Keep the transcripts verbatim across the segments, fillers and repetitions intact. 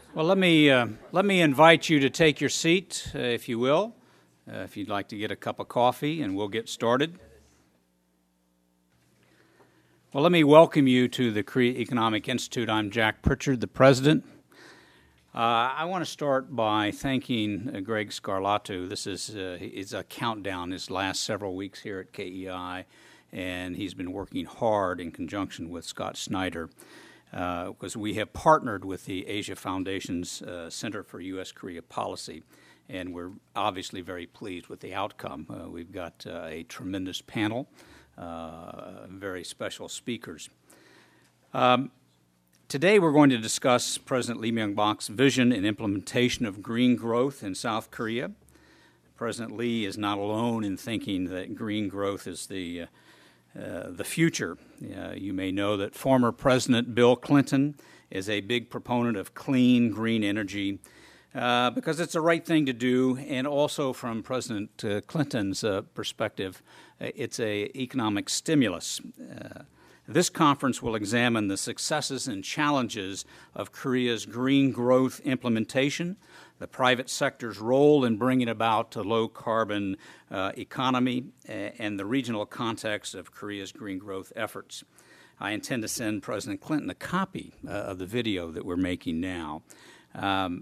Well, let me, uh, let me invite you to take your seat, uh, if you will, uh, if you'd like to get a cup of coffee, and we'll get started. Well, let me welcome you to the Korea Economic Institute. I'm Jack Pritchard, the president. Uh, I want to start by thanking uh, Greg Scarlato. This is, uh, is a countdown, his last several weeks here at K E I, and he's been working hard in conjunction with Scott Snyder, because uh, we have partnered with the Asia Foundation's uh, Center for U S Korea Policy, and we're obviously very pleased with the outcome. Uh, we've got uh, a tremendous panel, uh, very special speakers. Um, today we're going to discuss President Lee Myung-bak's vision and implementation of green growth in South Korea. President Lee is not alone in thinking that green growth is the uh, Uh, the future. Uh, you may know that former President Bill Clinton is a big proponent of clean, green energy uh, because it's the right thing to do, and also from President uh, Clinton's uh, perspective, uh, it's an economic stimulus. Uh, this conference will examine the successes and challenges of Korea's green growth implementation, the private sector's role in bringing about a low-carbon uh, economy, uh, and the regional context of Korea's green growth efforts. I intend to send President Clinton a copy uh, of the video that we're making now. Um,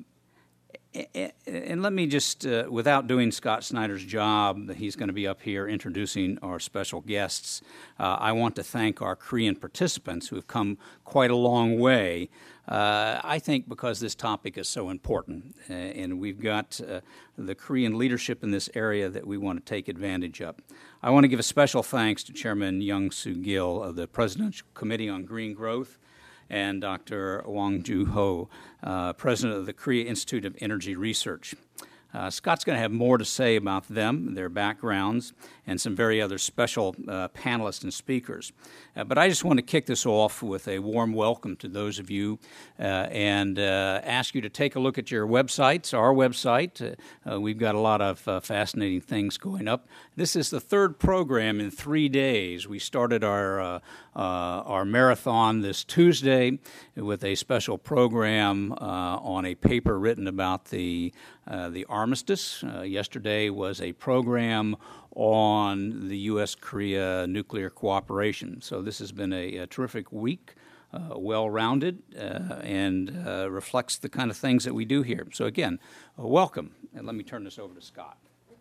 and let me just, uh, without doing Scott Snyder's job, he's going to be up here introducing our special guests. Uh, I want to thank our Korean participants who have come quite a long way, uh, I think because this topic is so important. Uh, and we've got uh, the Korean leadership in this area that we want to take advantage of. I want to give a special thanks to Chairman Young Soo-gil of the Presidential Committee on Green Growth, and Doctor Wang Ju-ho, uh, president of the Korea Institute of Energy Research. Uh, Scott's going to have more to say about them, their backgrounds, and some very other special uh, panelists and speakers. Uh, but I just want to kick this off with a warm welcome to those of you uh, and uh, ask you to take a look at your websites, our website. Uh, uh, we've got a lot of uh, fascinating things going up. This is the third program in three days. We started our uh, uh, our marathon this Tuesday with a special program uh, on a paper written about the uh, the armistice. Uh, yesterday was a program on the U S Korea nuclear cooperation. So this has been a, a terrific week, uh, well-rounded, uh, and uh, reflects the kind of things that we do here. So again, uh, welcome, and let me turn this over to Scott.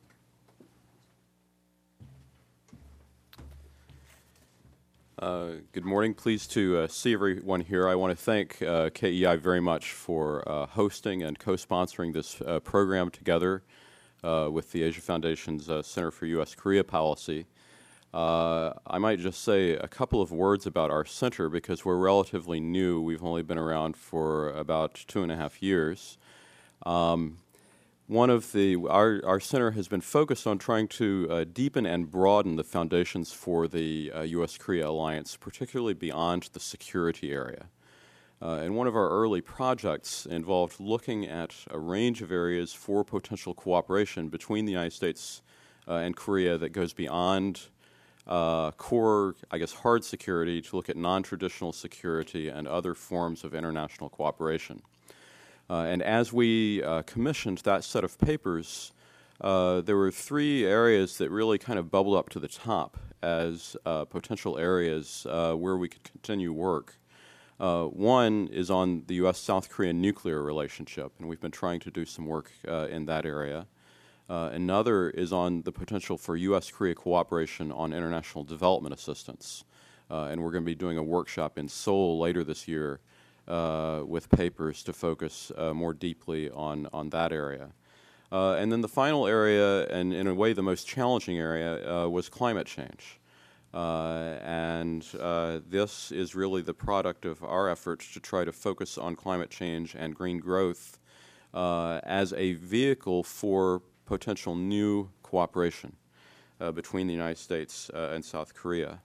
Uh, good morning. Pleased to uh, see everyone here. I want to thank uh, K E I very much for uh, hosting and co-sponsoring this uh, program together uh, with the Asia Foundation's uh, Center for U S Korea Policy. Uh, I might just say a couple of words about our center because we're relatively new. We've only been around for about two and a half years. Um, One of the, our, our center has been focused on trying to uh, deepen and broaden the foundations for the uh, U S Korea alliance, particularly beyond the security area. Uh, and one of our early projects involved looking at a range of areas for potential cooperation between the United States uh, and Korea that goes beyond uh, core, I guess, hard security to look at non-traditional security and other forms of international cooperation. Uh, and as we uh, commissioned that set of papers, uh, there were three areas that really kind of bubbled up to the top as uh, potential areas uh, where we could continue work. Uh, one is on the U S South Korean nuclear relationship, and we've been trying to do some work uh, in that area. Uh, another is on the potential for U S Korea cooperation on international development assistance, uh, and we're going to be doing a workshop in Seoul later this year Uh, with papers to focus uh, more deeply on, on that area. Uh, and then the final area, and in a way the most challenging area, uh, was climate change. Uh, and uh, this is really the product of our efforts to try to focus on climate change and green growth uh, as a vehicle for potential new cooperation uh, between the United States uh, and South Korea.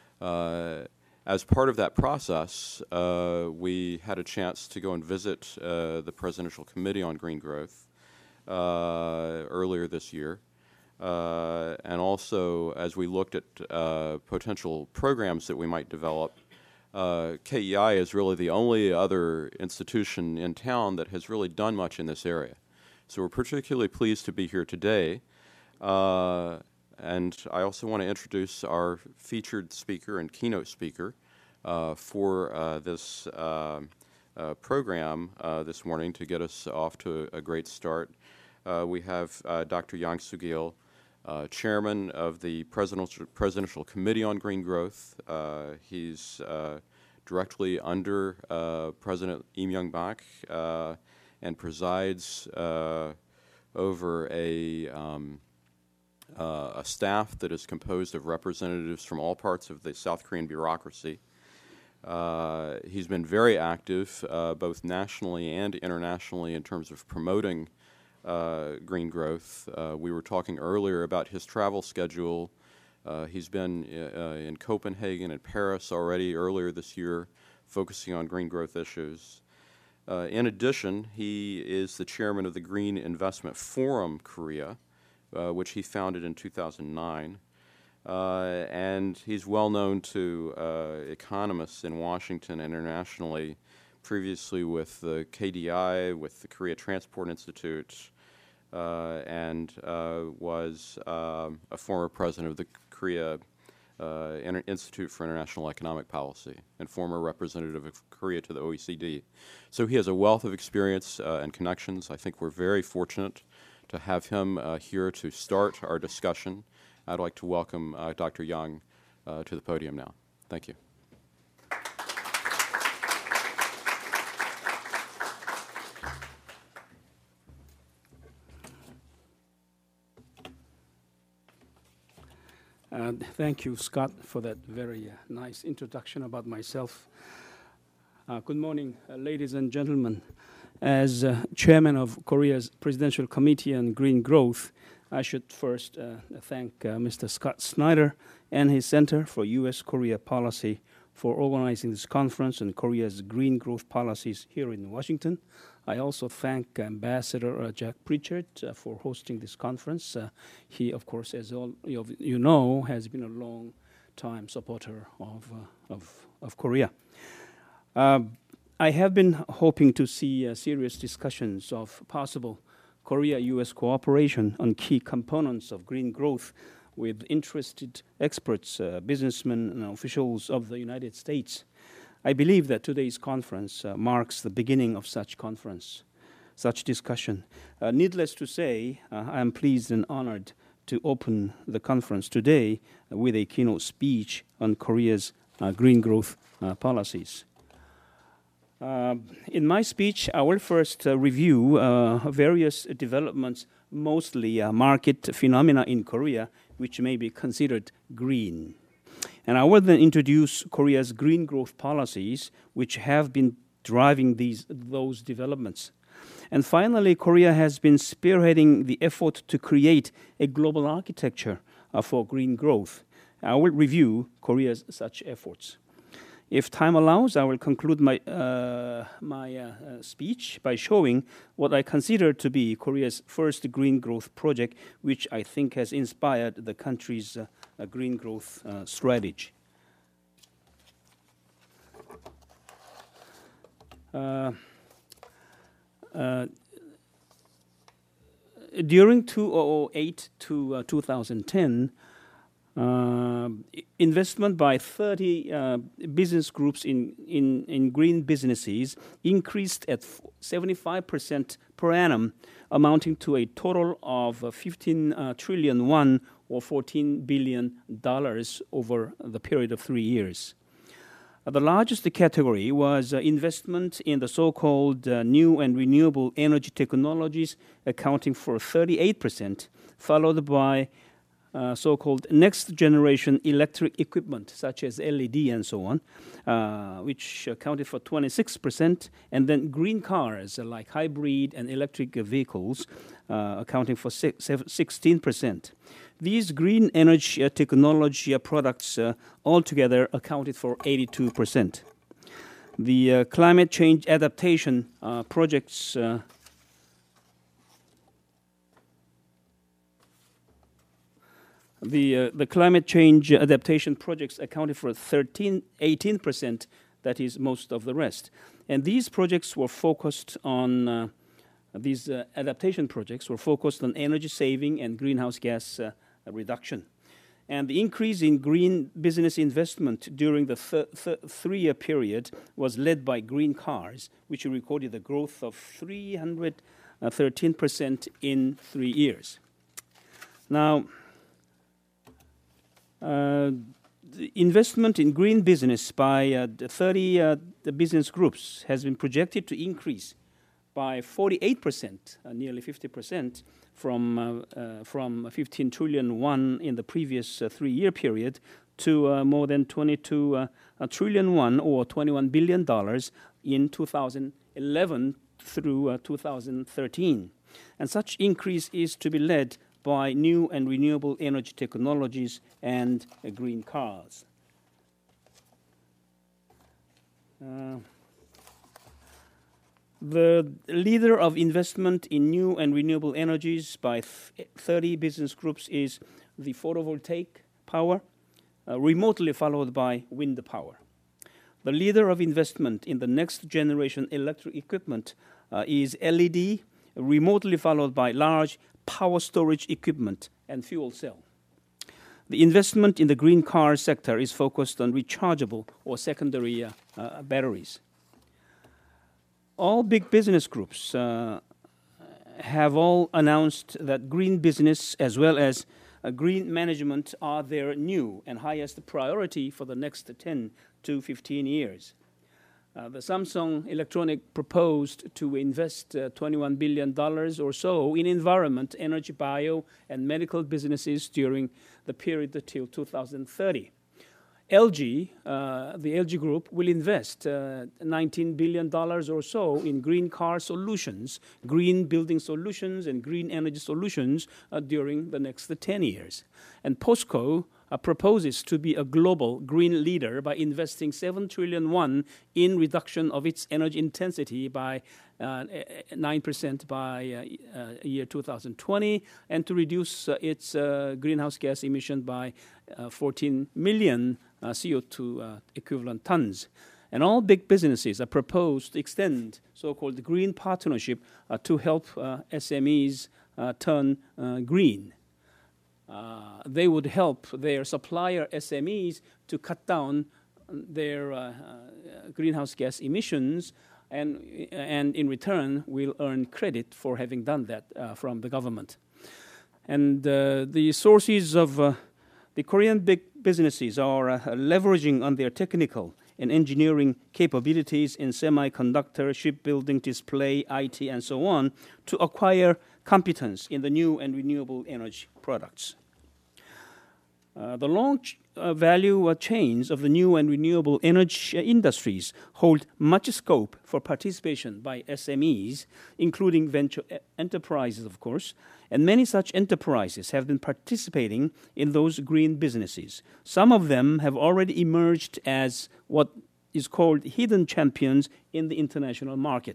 Uh, As part of that process, uh, we had a chance to go and visit uh, the Presidential Committee on Green Growth uh, earlier this year. Uh, and also, as we looked at uh, potential programs that we might develop, uh, K E I is really the only other institution in town that has really done much in this area. So we're particularly pleased to be here today. Uh, and I also want to introduce our featured speaker and keynote speaker uh, for uh, this uh, uh, program uh, this morning to get us off to a, a great start. Uh, we have uh, Doctor Yang Soo-gil, uh, chairman of the Presidential, Presidential Committee on Green Growth. Uh, he's uh, directly under uh, President Lee Myung-bak uh, and presides uh, over a, um, uh, a staff that is composed of representatives from all parts of the South Korean bureaucracy. Uh, he's been very active uh, both nationally and internationally in terms of promoting Uh, green growth. Uh, we were talking earlier about his travel schedule. Uh, he's been uh, in Copenhagen and Paris already earlier this year, focusing on green growth issues. Uh, in addition, he is the chairman of the Green Investment Forum Korea, uh, which he founded in two thousand nine. Uh, and he's well known to uh, economists in Washington and internationally, previously with the K D I, with the Korea Transport Institute, Uh, and uh, was um, a former president of the Korea uh, Inter Institute for International Economic Policy and former representative of Korea to the O E C D. So he has a wealth of experience uh, and connections. I think we're very fortunate to have him uh, here to start our discussion. I'd like to welcome uh, Doctor Yang uh, to the podium now. Thank you. Uh, thank you, Scott, for that very uh, nice introduction about myself. Uh, good morning, uh, ladies and gentlemen. As uh, chairman of Korea's Presidential Committee on Green Growth, I should first uh, thank uh, Mister Scott Snyder and his Center for U S Korea Policy for organizing this conference on Korea's green growth policies here in Washington. I also thank Ambassador uh, Jack Pritchard uh, for hosting this conference. Uh, he, of course, as all of you know, has been a long-time supporter of, uh, of, of Korea. Uh, I have been hoping to see uh, serious discussions of possible Korea-U S cooperation on key components of green growth with interested experts, uh, businessmen, and officials of the United States. I believe that today's conference uh, marks the beginning of such conference, such discussion. Uh, needless to say, uh, I am pleased and honored to open the conference today uh, with a keynote speech on Korea's uh, green growth uh, policies. Uh, in my speech, I will first uh, review uh, various developments, mostly uh, market phenomena in Korea, which may be considered green. And I will then introduce Korea's green growth policies, which have been driving these those developments. And finally, Korea has been spearheading the effort to create a global architecture uh, for green growth. I will review Korea's such efforts. If time allows, I will conclude my, uh, my uh, uh, speech by showing what I consider to be Korea's first green growth project, which I think has inspired the country's uh, uh, green growth uh, strategy. Uh, uh, during two thousand eight to uh, two thousand ten, Uh, investment by thirty uh, business groups in, in, in green businesses increased at seventy-five percent per annum, amounting to a total of uh, fifteen uh, trillion won, or fourteen billion dollars over the period of three years. Uh, the largest category was uh, investment in the so-called uh, new and renewable energy technologies, accounting for thirty-eight percent, followed by Uh, so-called next-generation electric equipment, such as L E D and so on, uh, which accounted for twenty-six percent, and then green cars, uh, like hybrid and electric uh, vehicles, uh, accounting for sixteen percent. These green energy uh, technology uh, products uh, altogether accounted for eighty-two percent. The uh, climate change adaptation uh, projects uh, The, uh, the climate change adaptation projects accounted for thirteen, eighteen percent that is most of the rest. And these projects were focused on, uh, these uh, adaptation projects were focused on energy saving and greenhouse gas uh, reduction. And the increase in green business investment during the th th three-year period was led by green cars, which recorded a growth of three hundred thirteen percent in three years. Now, uh, the investment in green business by uh, the thirty uh, the business groups has been projected to increase by forty-eight percent, uh, nearly fifty percent, from uh, uh, from fifteen trillion won in the previous uh, three-year period to uh, more than twenty-two uh, trillion won, or twenty-one billion dollars, in two thousand eleven through uh, two thousand thirteen. And such increase is to be led by new and renewable energy technologies and uh, green cars. Uh, the leader of investment in new and renewable energies by thirty business groups is the photovoltaic power, uh, remotely followed by wind power. The leader of investment in the next generation electric equipment uh, is L E D, remotely followed by large power storage equipment and fuel cell. The investment in the green car sector is focused on rechargeable or secondary uh, uh, batteries. All big business groups uh, have all announced that green business as well as uh, green management are their new and highest priority for the next ten to fifteen years. Uh, the Samsung Electronics proposed to invest uh, twenty-one billion dollars or so in environment, energy, bio, and medical businesses during the period until two thousand thirty. L G, uh, the L G Group, will invest uh, nineteen billion dollars or so in green car solutions, green building solutions, and green energy solutions uh, during the next ten years. And POSCO uh, proposes to be a global green leader by investing seven trillion won in reduction of its energy intensity by uh, nine percent by uh, uh, year two thousand twenty, and to reduce uh, its uh, greenhouse gas emission by uh, fourteen million Uh, C O two uh, equivalent tons. And all big businesses are proposed to extend so-called green partnership uh, to help uh, S M Es uh, turn uh, green. Uh, they would help their supplier S M Es to cut down their uh, uh, greenhouse gas emissions, and, and in return will earn credit for having done that uh, from the government. And uh, the sources of uh, the Korean big businesses are uh, leveraging on their technical and engineering capabilities in semiconductor, shipbuilding, display, I T, and so on to acquire competence in the new and renewable energy products. Uh, the long ch uh, value uh, chains of the new and renewable energy industries hold much scope for participation by S M Es, including venture enterprises, of course, and many such enterprises have been participating in those green businesses. Some of them have already emerged as what is called hidden champions in the international market.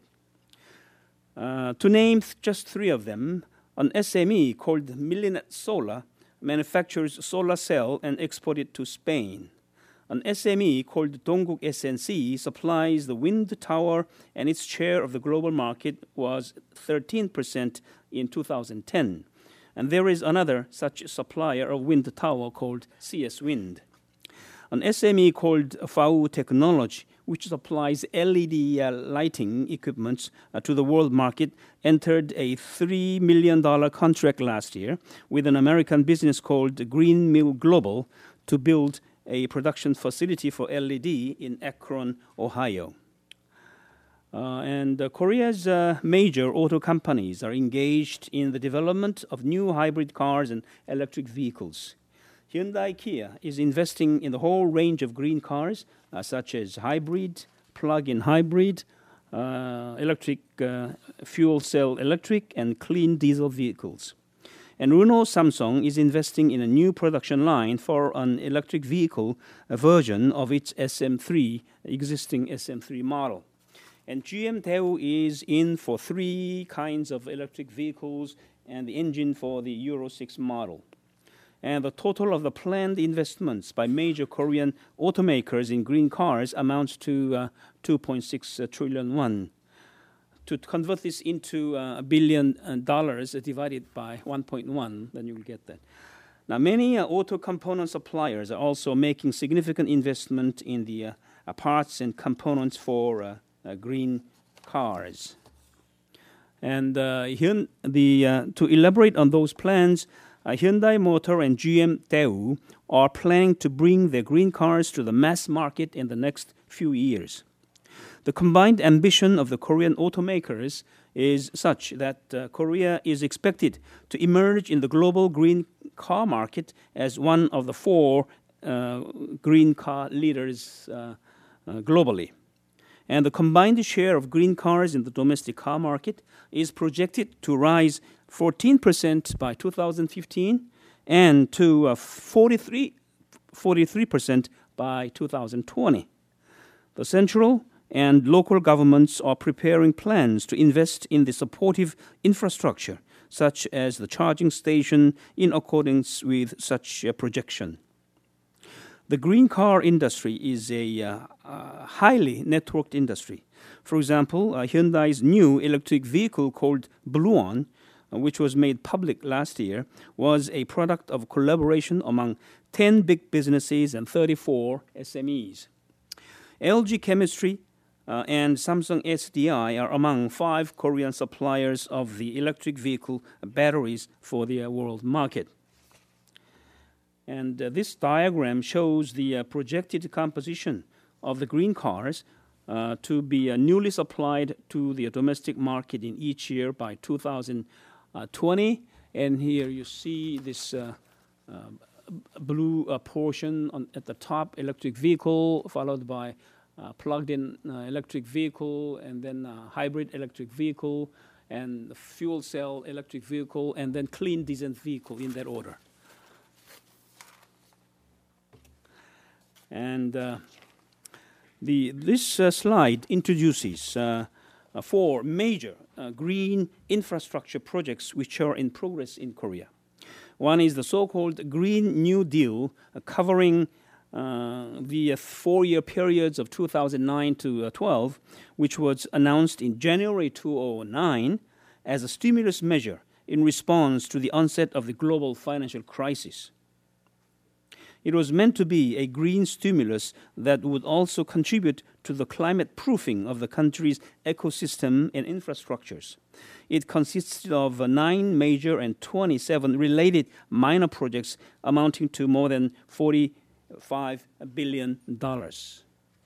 Uh, to name th just three of them, an S M E called Millinet Solar manufactures solar cell and exports it to Spain. An S M E called Dongguk S N C supplies the wind tower, and its share of the global market was thirteen percent in two thousand ten. And there is another such supplier of wind tower called C S Wind. An S M E called F A U Technology, which supplies L E D uh, lighting equipment uh, to the world market, entered a three million dollar contract last year with an American business called Green Mill Global to build a production facility for L E D in Akron, Ohio. Uh, and uh, Korea's uh, major auto companies are engaged in the development of new hybrid cars and electric vehicles. Hyundai Kia is investing in the whole range of green cars, uh, such as hybrid, plug-in hybrid, uh, electric uh, fuel cell electric, and clean diesel vehicles. And Renault Samsung is investing in a new production line for an electric vehicle a version of its S M three, existing S M three model. And G M Daewoo is in for three kinds of electric vehicles and the engine for the Euro six model. And the total of the planned investments by major Korean automakers in green cars amounts to uh, two point six trillion won. To convert this into uh, a billion uh, dollars uh, divided by one point one, then you will get that. Now, many uh, auto component suppliers are also making significant investment in the uh, uh, parts and components for uh, uh, green cars. And uh, Hyun, the, uh, to elaborate on those plans, uh, Hyundai Motor and G M Daewoo are planning to bring their green cars to the mass market in the next few years. The combined ambition of the Korean automakers is such that uh, Korea is expected to emerge in the global green car market as one of the four uh, green car leaders uh, uh, globally. And the combined share of green cars in the domestic car market is projected to rise fourteen percent by two thousand fifteen and to uh, forty-three percent by two thousand twenty. The central and local governments are preparing plans to invest in the supportive infrastructure, such as the charging station, in accordance with such a projection. The green car industry is a uh, uh, highly networked industry. For example, uh, Hyundai's new electric vehicle called Bluon, uh, which was made public last year, was a product of collaboration among ten big businesses and thirty-four S M Es. L G Chemistry uh, and Samsung S D I are among five Korean suppliers of the electric vehicle batteries for the uh, world market. And uh, this diagram shows the uh, projected composition of the green cars uh, to be uh, newly supplied to the domestic market in each year by two thousand twenty. And here you see this uh, uh, blue uh, portion on, at the top, electric vehicle, followed by uh, plugged-in uh, electric vehicle, and then uh, hybrid electric vehicle, and fuel cell electric vehicle, and then clean diesel vehicle in that order. And uh, the, this uh, slide introduces uh, uh, four major uh, green infrastructure projects which are in progress in Korea. One is the so-called Green New Deal, uh, covering uh, the uh, four-year periods of two thousand nine to twelve, which was announced in January two thousand nine as a stimulus measure in response to the onset of the global financial crisis. It was meant to be a green stimulus that would also contribute to the climate proofing of the country's ecosystem and infrastructures. It consisted of uh, nine major and twenty-seven related minor projects amounting to more than forty-five billion dollars.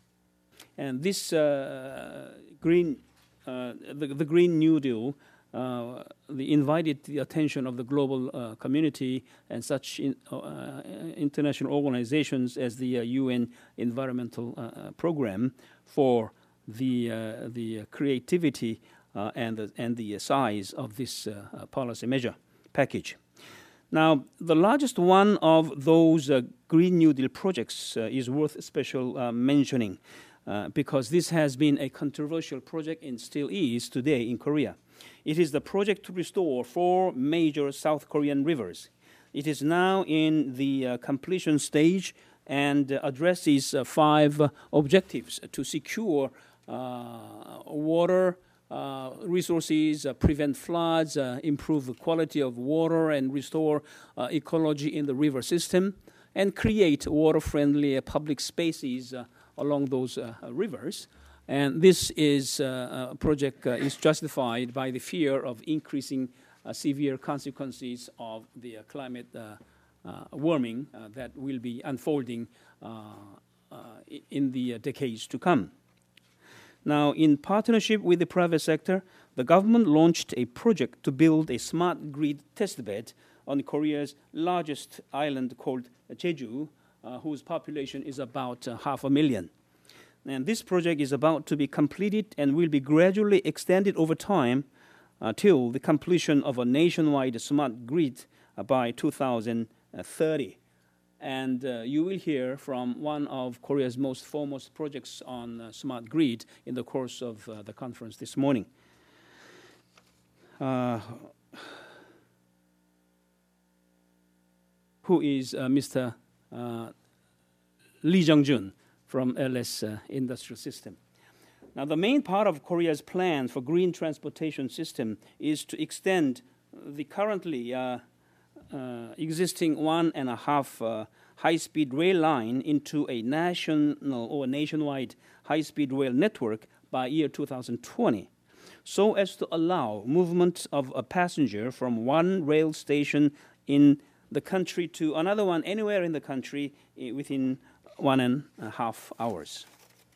And this uh, green, uh, the, the Green New Deal Uh, the invited the attention of the global uh, community and such in, uh, international organizations as the uh, U N Environmental uh, Program for the uh, the creativity uh, and the, and the size of this uh, policy measure package. Now, the largest one of those uh, Green New Deal projects uh, is worth special uh, mentioning uh, because this has been a controversial project and still is today in Korea. It is the project to restore four major South Korean rivers. It is now in the uh, completion stage and uh, addresses uh, five uh, objectives to secure uh, water uh, resources, uh, prevent floods, uh, improve the quality of water, and restore uh, ecology in the river system, and create water-friendly uh, public spaces uh, along those uh, rivers. And this is uh, a project uh, is justified by the fear of increasing uh, severe consequences of the uh, climate uh, uh, warming uh, that will be unfolding uh, uh, in the uh, decades to come. Now, in partnership with the private sector, the government launched a project to build a smart grid testbed on Korea's largest island called Jeju, uh, whose population is about uh, half a million. And this project is about to be completed and will be gradually extended over time uh, till the completion of a nationwide smart grid uh, by two thousand thirty. And uh, you will hear from one of Korea's most foremost projects on uh, smart grid in the course of uh, the conference this morning. Uh, who is uh, Mister Uh, Lee Jung-jun from L S uh, Industrial System. Now, the main part of Korea's plan for green transportation system is to extend the currently uh, uh, existing one and a half uh, high-speed rail line into a national or nationwide high-speed rail network by year two thousand twenty, so as to allow movement of a passenger from one rail station in the country to another one anywhere in the country uh, within one and a half hours.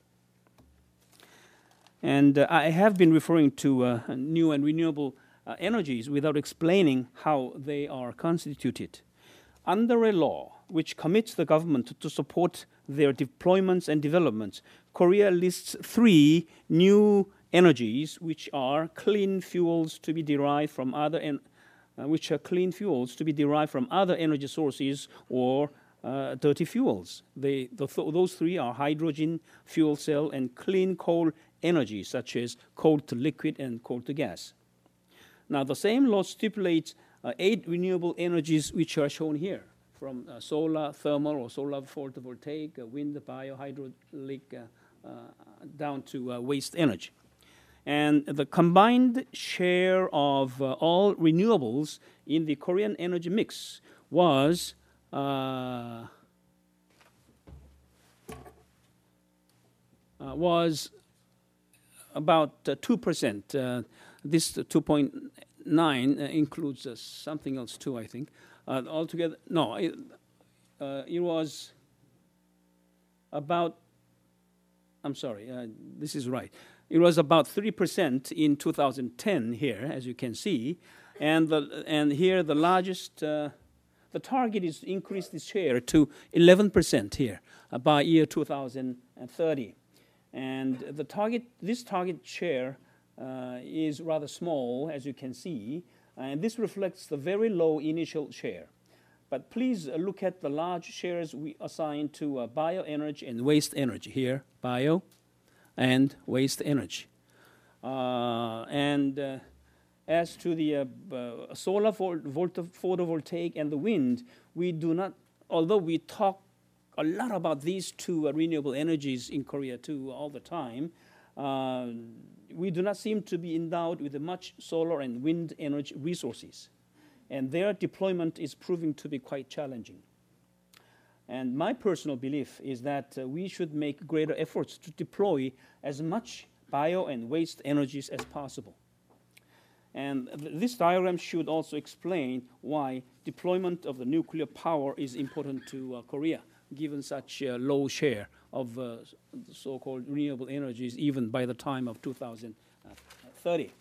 And uh, I have been referring to uh, new and renewable uh, energies without explaining how they are constituted. Under a law which commits the government to support their deployments and developments, Korea lists three new energies which are clean fuels to be derived from other en- uh, which are clean fuels to be derived from other energy sources or Uh, dirty fuels. They, the th those three are hydrogen, fuel cell, and clean coal energy, such as coal to liquid and coal to gas. Now, the same law stipulates uh, eight renewable energies, which are shown here, from uh, solar, thermal, or solar photovoltaic, uh, wind, biohydraulic, uh, uh, down to uh, waste energy. And the combined share of uh, all renewables in the Korean energy mix was Uh, uh, was about uh, two percent. Uh, this uh, two point nine uh, includes uh, something else too, I think. Uh, altogether, no, it, uh, it was about, I'm sorry, uh, this is right. It was about three percent in two thousand ten here, as you can see. And, the, and here the largest uh, The target is to increase this share to eleven percent here uh, by year two thousand thirty. And the target, this target share uh, is rather small, as you can see, and this reflects the very low initial share. But please uh, look at the large shares we assign to uh, bioenergy and waste energy here, bio and waste energy. Uh, and uh, As to the uh, uh, solar photovoltaic and the wind, we do not, although we talk a lot about these two uh, renewable energies in Korea too all the time, uh, we do not seem to be endowed with much solar and wind energy resources. And their deployment is proving to be quite challenging. And my personal belief is that uh, we should make greater efforts to deploy as much bio and waste energies as possible. And th this diagram should also explain why deployment of the nuclear power is important to uh, Korea, given such a low share of uh, so-called renewable energies, even by the time of two thousand thirty.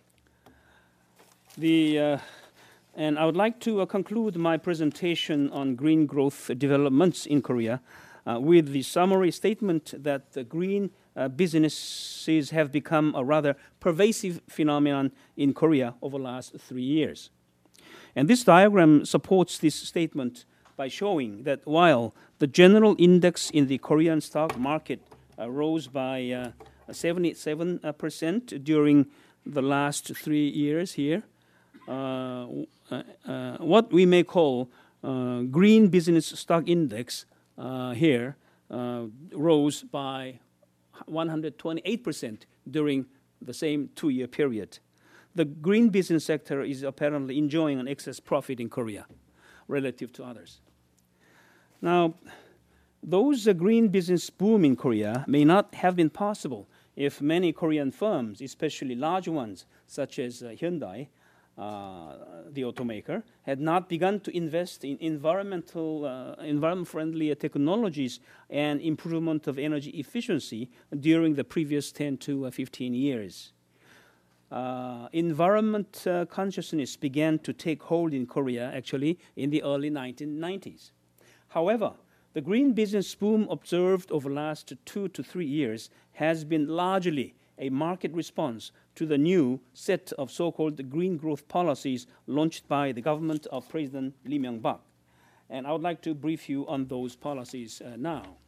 The, uh, and I would like to uh, conclude my presentation on green growth developments in Korea uh, with the summary statement that the green Uh, businesses have become a rather pervasive phenomenon in Korea over the last three years. And this diagram supports this statement by showing that while the general index in the Korean stock market uh, rose by uh, seventy-seven percent during the last three years here, uh, uh, uh, what we may call uh, green business stock index uh, here uh, rose by one hundred twenty-eight percent during the same two-year period. The green business sector is apparently enjoying an excess profit in Korea relative to others. Now, those uh, green business boom in Korea may not have been possible if many Korean firms, especially large ones such as uh, Hyundai, uh, the automaker, had not begun to invest in environmental, uh, environment-friendly technologies and improvement of energy efficiency during the previous ten to fifteen years. Uh, environment uh, consciousness began to take hold in Korea, actually, in the early nineteen nineties. However, the green business boom observed over the last two to three years has been largely a market response to the new set of so-called green growth policies launched by the government of President Lee Myung-bak. And I would like to brief you on those policies uh, now.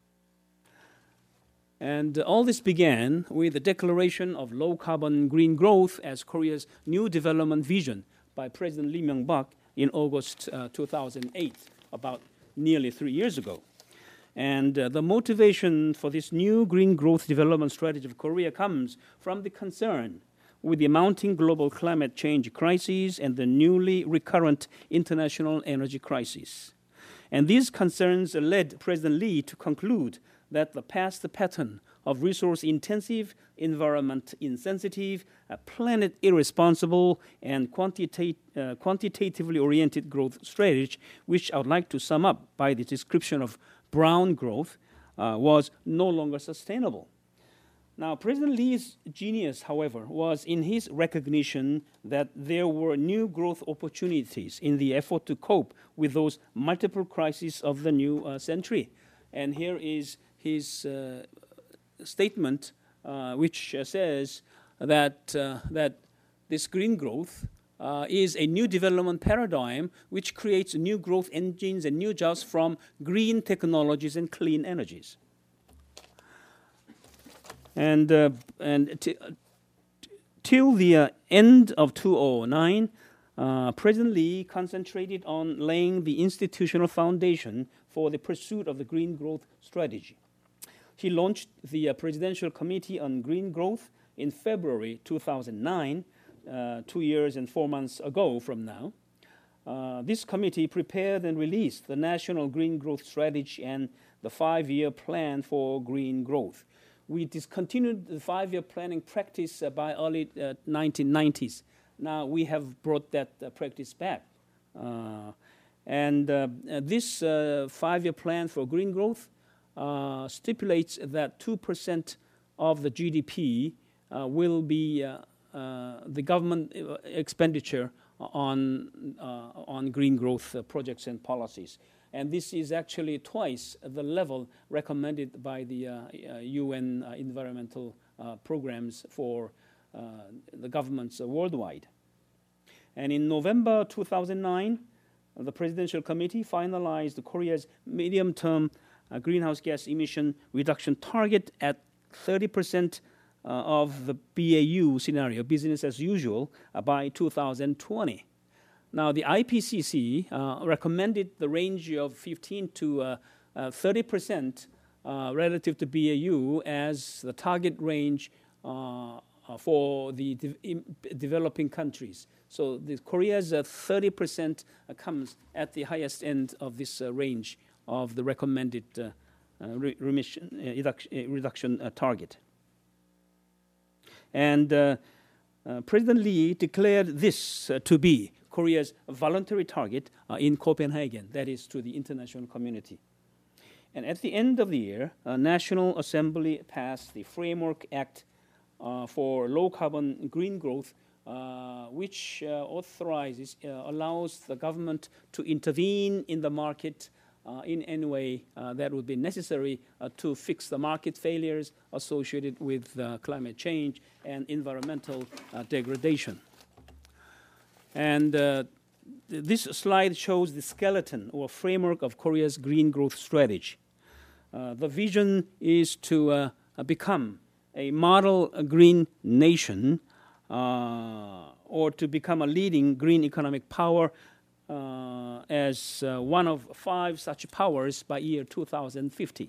And uh, all this began with the declaration of low-carbon green growth as Korea's new development vision by President Lee Myung-bak in August uh, two thousand eight. about nearly three years ago. And uh, the motivation for this new green growth development strategy of Korea comes from the concern with the mounting global climate change crisis and the newly recurrent international energy crisis. And these concerns led President Lee to conclude that the past pattern of resource-intensive, environment-insensitive, uh, planet-irresponsible, and quantita- uh, quantitatively oriented growth strategy, which I would like to sum up by the description of brown growth, uh, was no longer sustainable. Now, President Lee's genius, however, was in his recognition that there were new growth opportunities in the effort to cope with those multiple crises of the new uh, century. And here is his uh, statement, uh, which uh, says that, uh, that this green growth uh, is a new development paradigm which creates new growth engines and new jobs from green technologies and clean energies. And, uh, and t- t- till the uh, end of two thousand nine, uh, President Lee concentrated on laying the institutional foundation for the pursuit of the green growth strategy. He launched the uh, Presidential Committee on Green Growth in February two thousand nine, uh, two years and four months ago from now. Uh, this committee prepared and released the National Green Growth Strategy and the five-year plan for green growth. We discontinued the five-year planning practice uh, by early uh, nineteen nineties. Now we have brought that uh, practice back. Uh, and uh, uh, this uh, five-year plan for green growth uh, stipulates that two percent of the G D P uh, will be uh, uh, the government expenditure on, uh, on green growth uh, projects and policies. And this is actually twice the level recommended by the uh, uh, U N uh, environmental uh, programs for uh, the governments uh, worldwide. And in November two thousand nine, uh, the Presidential Committee finalized Korea's medium-term uh, greenhouse gas emission reduction target at thirty percent uh, of the B A U scenario, business as usual, uh, by two thousand twenty. Now, the I P C C uh, recommended the range of fifteen to thirty percent uh, relative to B A U as the target range uh, for the de developing countries. So the Korea's uh, thirty percent uh, comes at the highest end of this uh, range of the recommended uh, uh, re remission, uh, reduction, reduction uh, target. And uh, uh, President Lee declared this uh, to be Korea's voluntary target uh, in Copenhagen, that is to the international community. And at the end of the year, uh, National Assembly passed the Framework Act uh, for low-carbon green growth, uh, which uh, authorizes, uh, allows the government to intervene in the market uh, in any way uh, that would be necessary uh, to fix the market failures associated with uh, climate change and environmental uh, degradation. And uh, th this slide shows the skeleton or framework of Korea's green growth strategy. Uh, the vision is to uh, become a model a green nation uh, or to become a leading green economic power uh, as uh, one of five such powers by year two thousand fifty.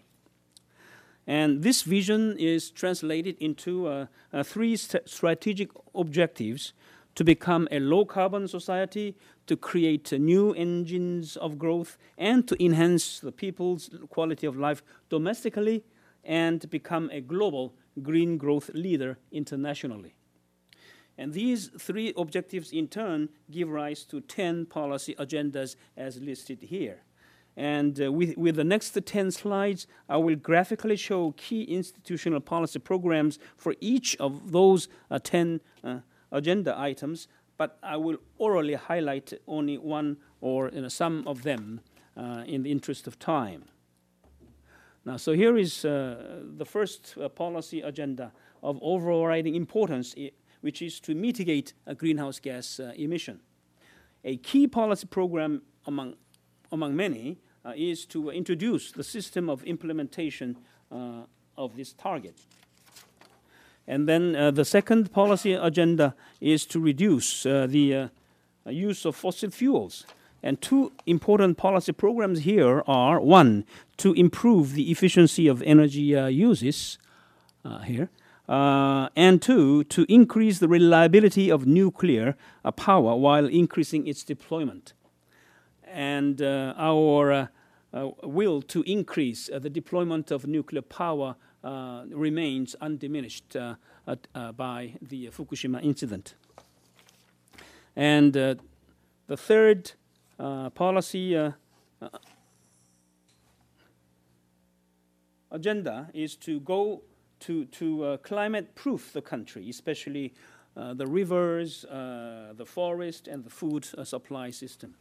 And this vision is translated into uh, uh, three st strategic objectives: to become a low-carbon society, to create uh, new engines of growth, and to enhance the people's quality of life domestically, and to become a global green growth leader internationally. And these three objectives, in turn, give rise to ten policy agendas as listed here. And uh, with, with the next ten slides, I will graphically show key institutional policy programs for each of those uh, ten uh, agenda items, but I will orally highlight only one or you know, some of them uh, in the interest of time. Now, so here is uh, the first uh, policy agenda of overriding importance, which is to mitigate a greenhouse gas uh, emission. A key policy program among, among many uh, is to introduce the system of implementation uh, of this target. And then uh, the second policy agenda is to reduce uh, the uh, use of fossil fuels And two important policy programs here are, one, to improve the efficiency of energy uh, uses uh, here, uh, and two, to increase the reliability of nuclear uh, power while increasing its deployment. And uh, our uh, uh, will to increase uh, the deployment of nuclear power uh, remains undiminished uh, at, uh, by the Fukushima incident. And uh, the third uh, policy uh, uh, agenda is to go to, to uh, climate-proof the country, especially uh, the rivers, uh, the forest, and the food uh, supply system.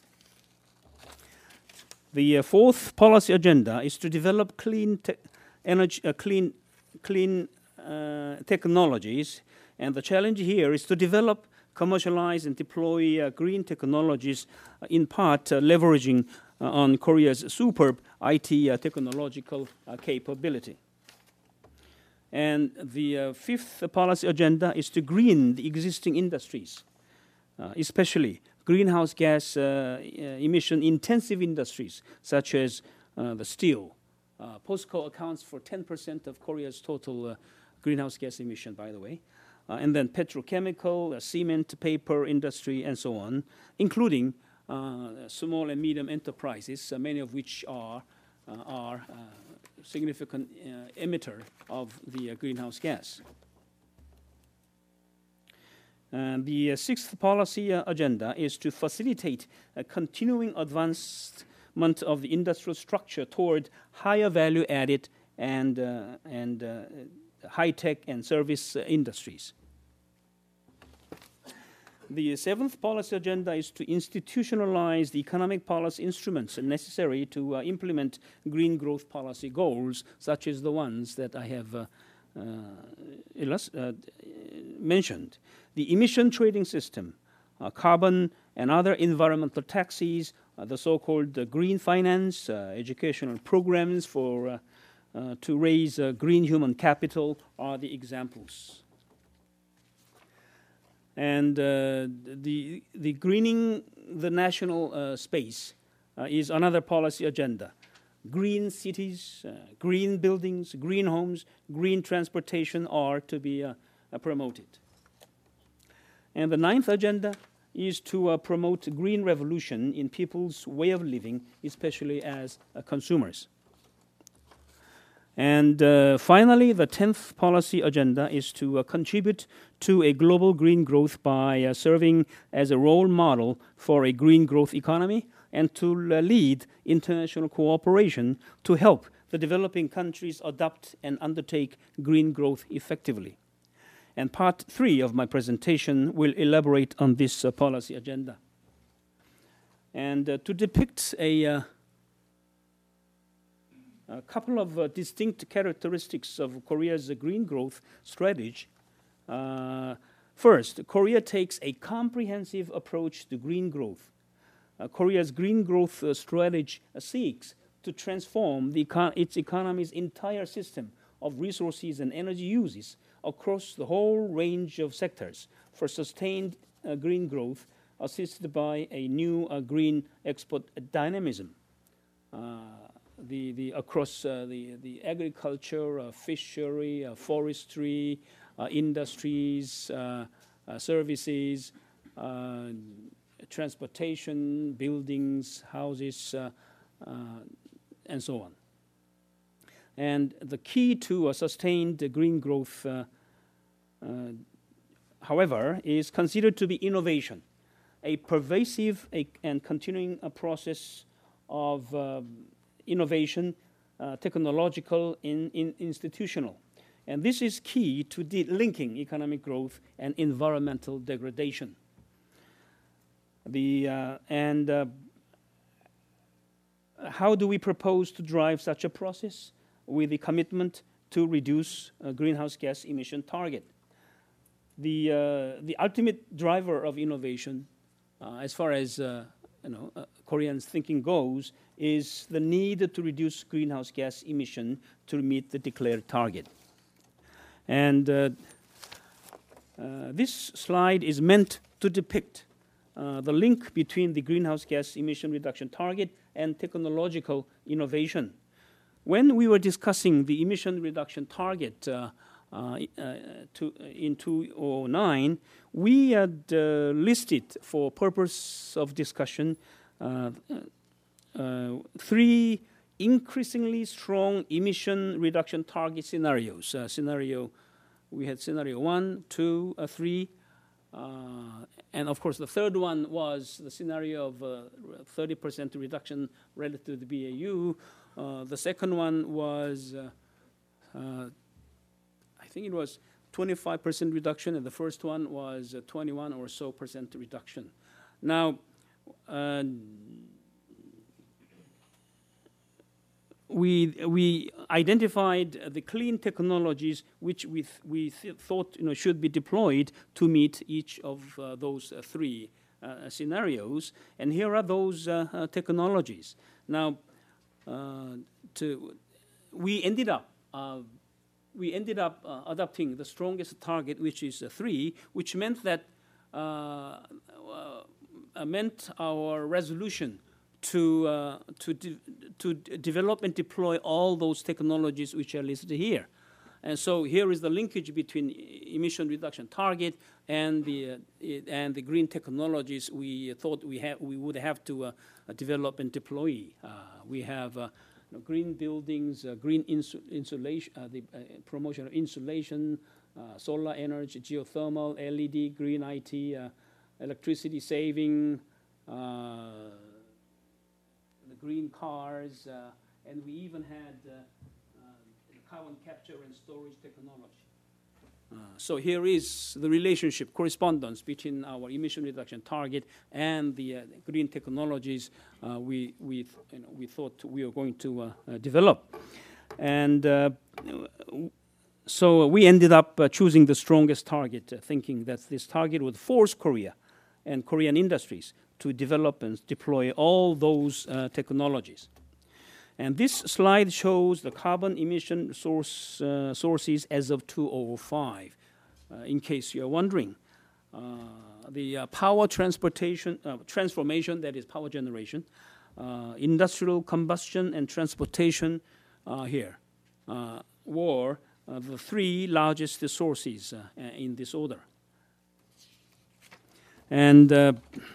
The uh, fourth policy agenda is to develop clean te energy, uh, clean, clean uh, technologies, and the challenge here is to develop, commercialize, and deploy uh, green technologies, uh, in part uh, leveraging uh, on Korea's superb I T uh, technological uh, capability. And the uh, fifth policy agenda is to green the existing industries, uh, especially greenhouse gas uh, emission intensive industries such as uh, the steel. Uh, POSCO accounts for ten percent of Korea's total uh, greenhouse gas emission, by the way. Uh, and then petrochemical, uh, cement, paper industry, and so on, including uh, small and medium enterprises, uh, many of which are, uh, are uh, significant uh, emitter of the uh, greenhouse gas. And the uh, sixth policy uh, agenda is to facilitate a continuing advancement of the industrial structure toward higher value added and, uh, and uh, high-tech and service uh, industries. The seventh policy agenda is to institutionalize the economic policy instruments necessary to uh, implement green growth policy goals, such as the ones that I have uh, uh, uh, mentioned. The emission trading system, uh, carbon and other environmental taxes, uh, the so-called uh, green finance, uh, educational programs for uh, uh, to raise uh, green human capital are the examples. And uh, the, the greening the national uh, space uh, is another policy agenda. Green cities, uh, green buildings, green homes, green transportation are to be uh, uh, promoted. And the ninth agenda is to uh, promote green revolution in people's way of living, especially as uh, consumers. And uh, finally, the tenth policy agenda is to uh, contribute to a global green growth by uh, serving as a role model for a green growth economy and to uh, lead international cooperation to help the developing countries adopt and undertake green growth effectively. And part three of my presentation will elaborate on this uh, policy agenda. And uh, to depict a uh, A couple of uh, distinct characteristics of Korea's uh, green growth strategy. Uh, first, Korea takes a comprehensive approach to green growth. Uh, Korea's green growth uh, strategy uh, seeks to transform the econ its economy's entire system of resources and energy uses across the whole range of sectors for sustained uh, green growth, assisted by a new uh, green export dynamism. Uh, The, the across uh, the, the agriculture, uh, fishery, uh, forestry, uh, industries, uh, uh, services, uh, transportation, buildings, houses, uh, uh, and so on. And the key to a sustained uh, green growth, uh, uh, however, is considered to be innovation, a pervasive a, and continuing a process of uh, innovation, uh, technological, and in, in institutional. And this is key to linking economic growth and environmental degradation. The, uh, and uh, how do we propose to drive such a process? With the commitment to reduce uh, greenhouse gas emission target. The, uh, the ultimate driver of innovation, uh, as far as uh, you know, uh, Koreans' thinking goes, is the need to reduce greenhouse gas emission to meet the declared target. And uh, uh, this slide is meant to depict uh, the link between the greenhouse gas emission reduction target and technological innovation. When we were discussing the emission reduction target uh, uh, uh, to, in two thousand nine, we had uh, listed for purpose of discussion uh, uh, three increasingly strong emission reduction target scenarios. Uh, scenario, we had scenario one, two, uh, three, uh, and of course the third one was the scenario of uh, thirty percent reduction relative to the B A U. Uh, the second one was, uh, uh, I think it was twenty-five percent reduction, and the first one was uh, twenty-one or so percent reduction. Now, uh, we we identified the clean technologies which we th we th thought you know should be deployed to meet each of uh, those uh, three uh, scenarios, and here are those uh, uh, technologies. Now, uh, to we ended up uh, we ended up uh, adopting the strongest target, which is uh, three, which meant that uh, uh, meant our resolution to uh, to de to develop and deploy all those technologies which are listed here. And so here is the linkage between emission reduction target and the uh, it, and the green technologies we thought we have we would have to uh, develop and deploy. Uh, we have uh, you know, green buildings, uh, green insu insulation, uh, the uh, promotion of insulation, uh, solar energy, geothermal, L E D, green I T, uh, electricity saving, uh, the green cars, uh, and we even had uh, carbon capture and storage technology. Uh, so here is the relationship, correspondence between our emission reduction target and the, uh, the green technologies uh, we, we, you know, we thought we were going to uh, uh, develop. And uh, so we ended up uh, choosing the strongest target, uh, thinking that this target would force Korea and Korean industries to develop and deploy all those uh, technologies. And this slide shows the carbon emission source, uh, sources as of two thousand five, uh, in case you're wondering. Uh, the uh, power transportation, uh, transformation, that is power generation, uh, industrial combustion and transportation uh, here uh, were uh, the three largest sources uh, in this order. And uh,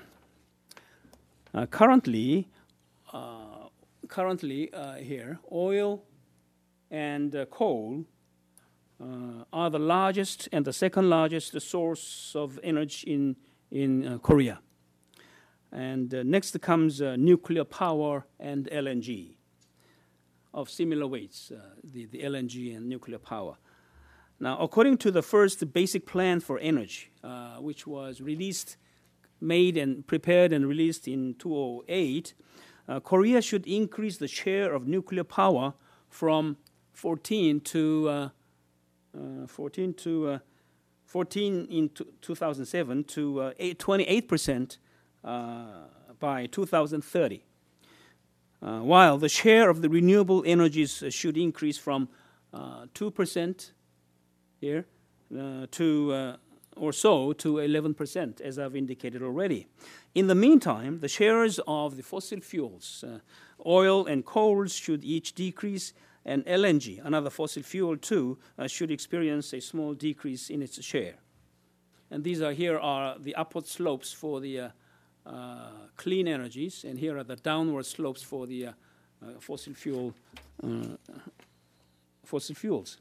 uh, currently, uh, Currently uh, here, oil and uh, coal uh, are the largest and the second largest source of energy in, in uh, Korea. And uh, next comes uh, nuclear power and L N G of similar weights, uh, the, the L N G and nuclear power. Now, according to the first basic plan for energy, uh, which was released, made and prepared and released in two thousand eight, Uh, Korea should increase the share of nuclear power from fourteen to uh, uh, fourteen to uh, fourteen in two thousand seven to uh, twenty-eight percent uh, by two thousand thirty, uh, while the share of the renewable energies uh, should increase from uh, two percent here uh, to uh, or so to eleven percent, as I've indicated already. In the meantime, the shares of the fossil fuels, uh, oil and coals, should each decrease, and L N G, another fossil fuel too, uh, should experience a small decrease in its share. And these are here are the upward slopes for the uh, uh, clean energies, and here are the downward slopes for the uh, uh, fossil fuel uh, fossil fuels.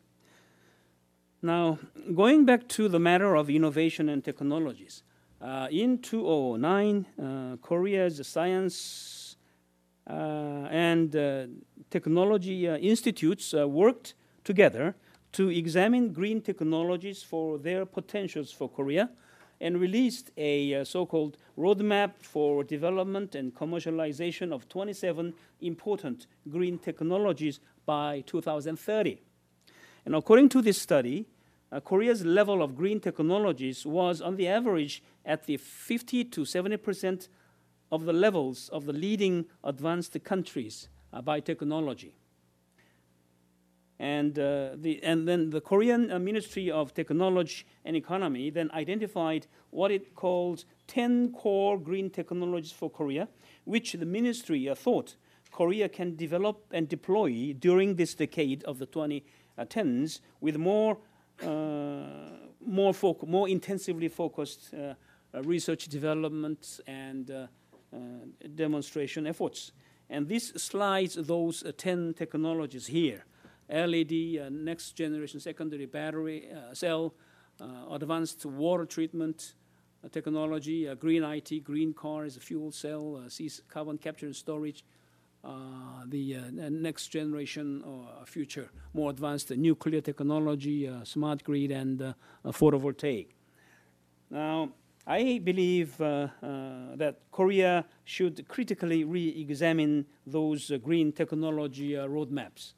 Now, going back to the matter of innovation and technologies, uh, in two thousand nine, uh, Korea's science uh, and uh, technology uh, institutes uh, worked together to examine green technologies for their potentials for Korea and released a uh, so-called roadmap for development and commercialization of twenty-seven important green technologies by two thousand thirty. And according to this study, uh, Korea's level of green technologies was on the average at the fifty to seventy percent of the levels of the leading advanced countries uh, by technology. And, uh, the, and then the Korean uh, Ministry of Technology and Economy then identified what it calls ten core green technologies for Korea, which the ministry uh, thought Korea can develop and deploy during this decade of the twenty tens with more, uh, more, foc more intensively focused uh, uh, research development and uh, uh, demonstration efforts. And this slides those uh, ten technologies here. L E D, uh, next generation secondary battery uh, cell, uh, advanced water treatment uh, technology, uh, green I T, green cars, fuel cell, uh, carbon capture and storage, uh, the uh, next generation or future, more advanced uh, nuclear technology, uh, smart grid, and uh, uh, photovoltaic. Now, I believe uh, uh, that Korea should critically re-examine those uh, green technology uh, roadmaps.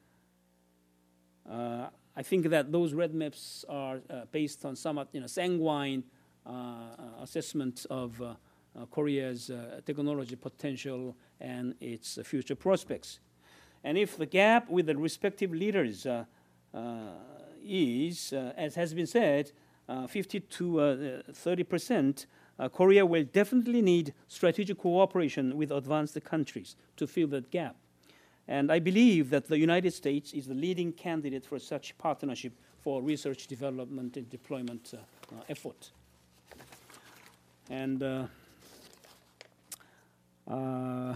Uh, I think that those roadmaps are uh, based on somewhat, you know, sanguine uh, assessment of uh, uh, Korea's uh, technology potential and its uh, future prospects. And if the gap with the respective leaders uh, uh, is, uh, as has been said, uh, fifty to thirty percent, uh, Korea will definitely need strategic cooperation with advanced countries to fill that gap. And I believe that the United States is the leading candidate for such partnership for research, development, and deployment uh, uh, effort. And uh, uh,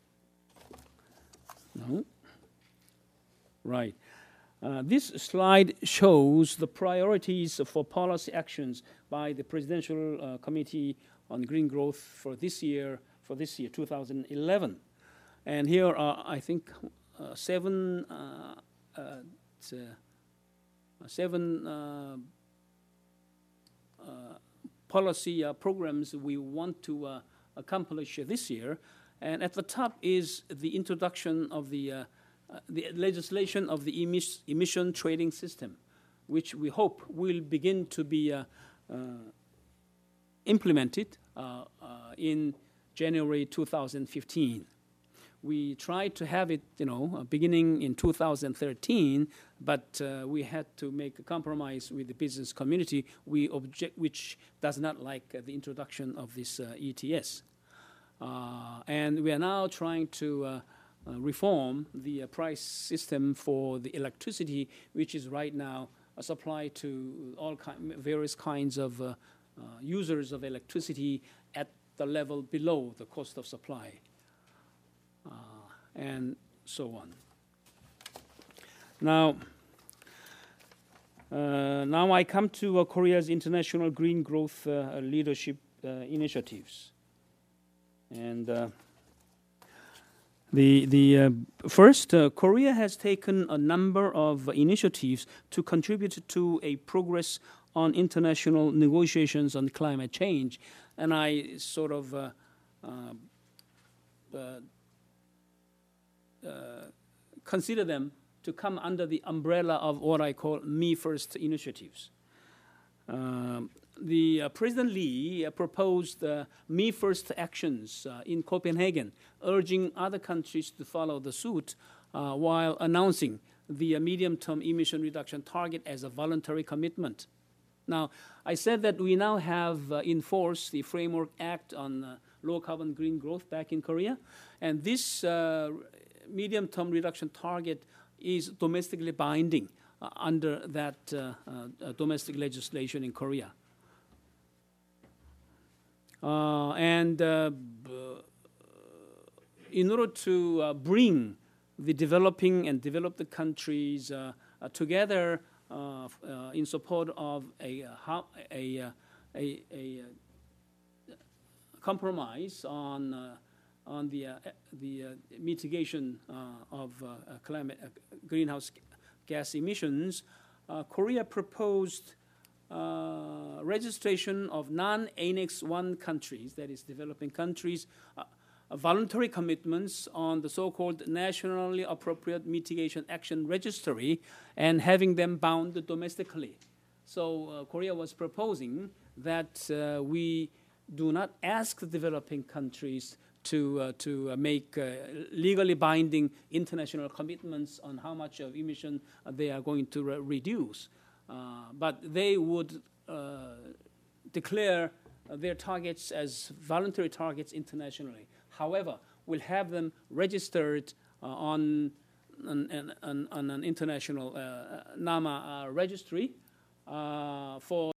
no, right. Uh, this slide shows the priorities for policy actions by the Presidential uh, Committee on Green Growth for this year, for this year, two thousand eleven. And here are, I think, uh, seven, uh, uh, uh, seven uh, uh, policy uh, programs we want to uh, accomplish this year. And at the top is the introduction of the, uh, uh, the legislation of the emis emission trading system, which we hope will begin to be uh, uh, implemented uh, uh, in January two thousand fifteen. We tried to have it, you know, uh, beginning in two thousand thirteen, but uh, we had to make a compromise with the business community, we object, which does not like uh, the introduction of this uh, E T S. Uh, and we are now trying to uh, uh, reform the uh, price system for the electricity, which is right now uh, supplied to all ki various kinds of uh, uh, users of electricity at the level below the cost of supply. Uh, and so on. Now, uh, now I come to uh, Korea's international green growth uh, leadership uh, initiatives. And uh, the, the uh, first, uh, Korea has taken a number of initiatives to contribute to a progress on international negotiations on climate change. And I sort of uh, uh, uh, Uh, consider them to come under the umbrella of what I call Me First initiatives. Uh, the uh, President Lee uh, proposed uh, Me First actions uh, in Copenhagen, urging other countries to follow the suit uh, while announcing the uh, medium-term emission reduction target as a voluntary commitment. Now, I said that we now have uh, in force the Framework Act on uh, low-carbon green growth back in Korea, and this uh, medium-term reduction target is domestically binding uh, under that uh, uh, domestic legislation in Korea. Uh, and uh, in order to uh, bring the developing and developed countries uh, uh, together uh, uh, in support of a, a, a, a, a compromise on uh, on the, uh, the uh, mitigation uh, of uh, climate uh, greenhouse gas emissions, uh, Korea proposed uh, registration of non-Annex one countries, that is developing countries, uh, uh, voluntary commitments on the so-called Nationally Appropriate Mitigation Action Registry and having them bound domestically. So uh, Korea was proposing that uh, we do not ask the developing countries to uh, to uh, make uh, legally binding international commitments on how much of emission uh, they are going to re reduce. Uh, but they would uh, declare uh, their targets as voluntary targets internationally. However, we'll have them registered uh, on, on, on, on an international uh, NAMA uh, registry uh, for